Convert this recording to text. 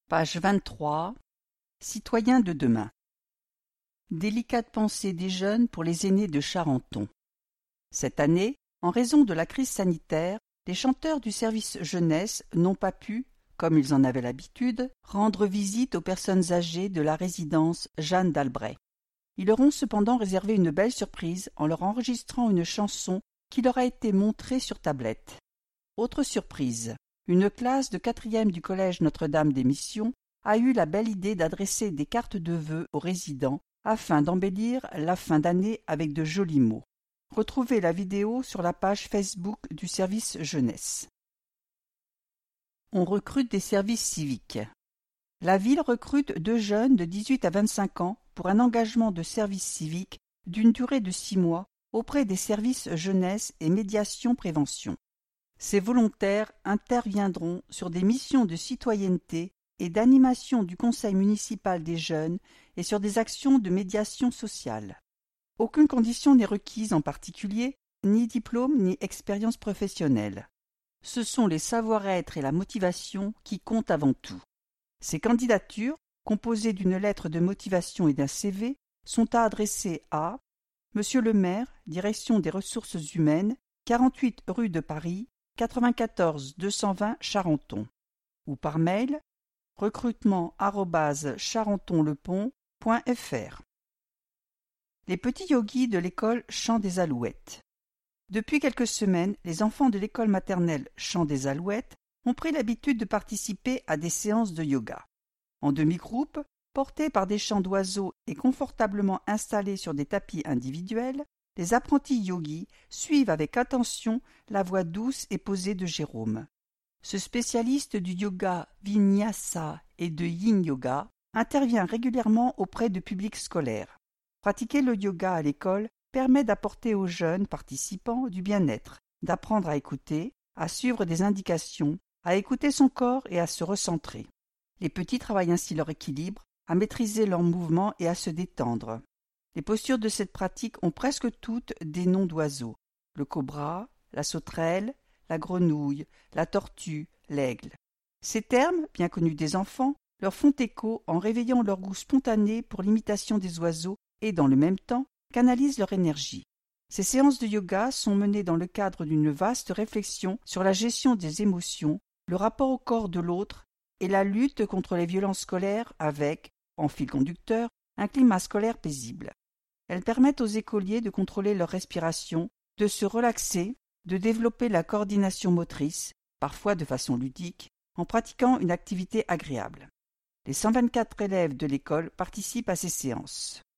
Page 23. Citoyens de demain. Délicate pensée des jeunes pour les aînés de Charenton. Cette année, en raison de la crise sanitaire, les chanteurs du service jeunesse n'ont pas pu, comme ils en avaient l'habitude, rendre visite aux personnes âgées de la résidence Jeanne d'Albret. Ils leur ont cependant réservé une belle surprise en leur enregistrant une chanson qui leur a été montrée sur tablette. Autre surprise, une classe de 4e du collège Notre-Dame des Missions a eu la belle idée d'adresser des cartes de vœux aux résidents afin d'embellir la fin d'année avec de jolis mots. Retrouvez la vidéo sur la page Facebook du service jeunesse. On recrute des services civiques. La ville recrute 2 jeunes de 18 à 25 ans pour un engagement de service civique d'une durée de 6 mois auprès des services jeunesse et médiation prévention. Ces volontaires interviendront sur des missions de citoyenneté et d'animation du conseil municipal des jeunes et sur des actions de médiation sociale. Aucune condition n'est requise en particulier, ni diplôme ni expérience professionnelle. Ce sont les savoir-être et la motivation qui comptent avant tout. Ces candidatures, composées d'une lettre de motivation et d'un CV, sont à adresser à Monsieur le maire, Direction des ressources humaines, 48 rue de Paris, 94 220 Charenton, ou par mail recrutement@charentonlepont.fr. Les petits yogis de l'école Chant des Alouettes. Depuis quelques semaines, les enfants de l'école maternelle Chant des Alouettes ont pris l'habitude de participer à des séances de yoga. En demi-groupe, portés par des chants d'oiseaux et confortablement installés sur des tapis individuels, les apprentis yogis suivent avec attention la voix douce et posée de Jérôme. Ce spécialiste du yoga vinyasa et de yin yoga intervient régulièrement auprès de publics scolaires. Pratiquer le yoga à l'école permet d'apporter aux jeunes participants du bien-être, d'apprendre à écouter, à suivre des indications, à écouter son corps et à se recentrer. Les petits travaillent ainsi leur équilibre, à maîtriser leurs mouvements et à se détendre. Les postures de cette pratique ont presque toutes des noms d'oiseaux. Le cobra, la sauterelle, la grenouille, la tortue, l'aigle. Ces termes, bien connus des enfants, leur font écho en réveillant leur goût spontané pour l'imitation des oiseaux et, dans le même temps, canalisent leur énergie. Ces séances de yoga sont menées dans le cadre d'une vaste réflexion sur la gestion des émotions, le rapport au corps de l'autre et la lutte contre les violences scolaires avec, en fil conducteur, un climat scolaire paisible. Elles permettent aux écoliers de contrôler leur respiration, de se relaxer, de développer la coordination motrice, parfois de façon ludique, en pratiquant une activité agréable. Les 124 élèves de l'école participent à ces séances.